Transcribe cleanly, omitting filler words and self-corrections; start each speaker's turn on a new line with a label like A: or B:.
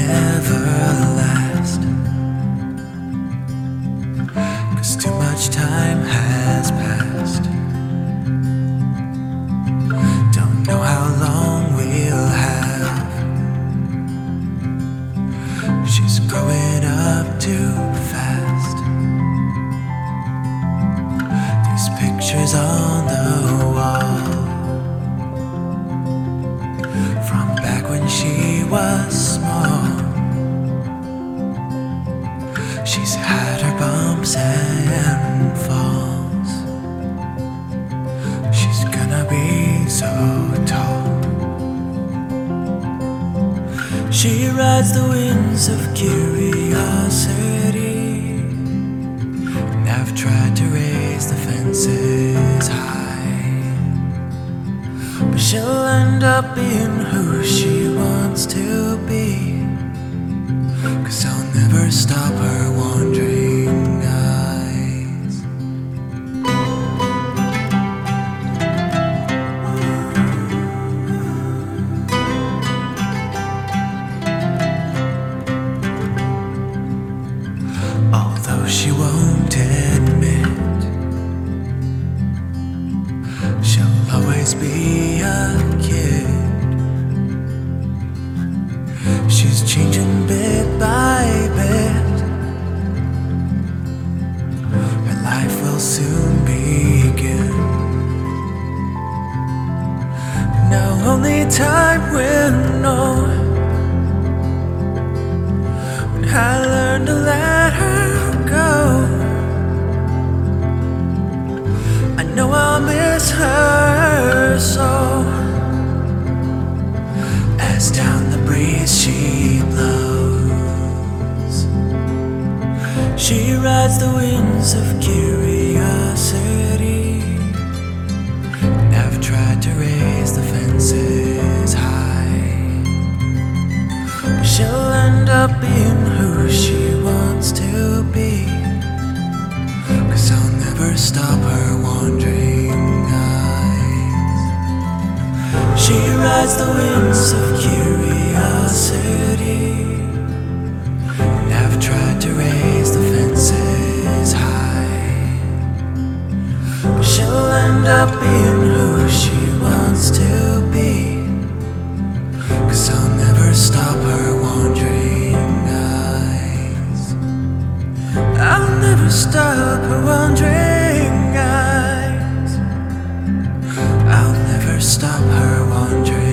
A: never last, 'cause too much time has passed. Don't know how long we'll have. She's growing up too fast. These pictures on the wall from back when she was small. She's had her bumps and falls. She's gonna be so tall. She rides the winds of curiosity, and I've tried to raise the fences high, but she'll end up being who she wants to be, 'cause I'll never stop her wandering eyes. Although she won't admit, she'll always be a kid. She's changing bit by bit. Her life will soon begin. Now only time will know when I learn to let her go. I know I'll miss her so, as down the breeze she blows. She rides the winds of curiosity, and I've tried to raise the fences high, but she'll end up being who she wants to be, 'cause I'll never stop her wandering eyes. She rides the winds of curiosity, and I've tried to raise the fences high, but she'll end up being who she wants to be, 'cause I'll never stop her wandering eyes. I'll never stop her wandering eyes. I'll never stop her wandering.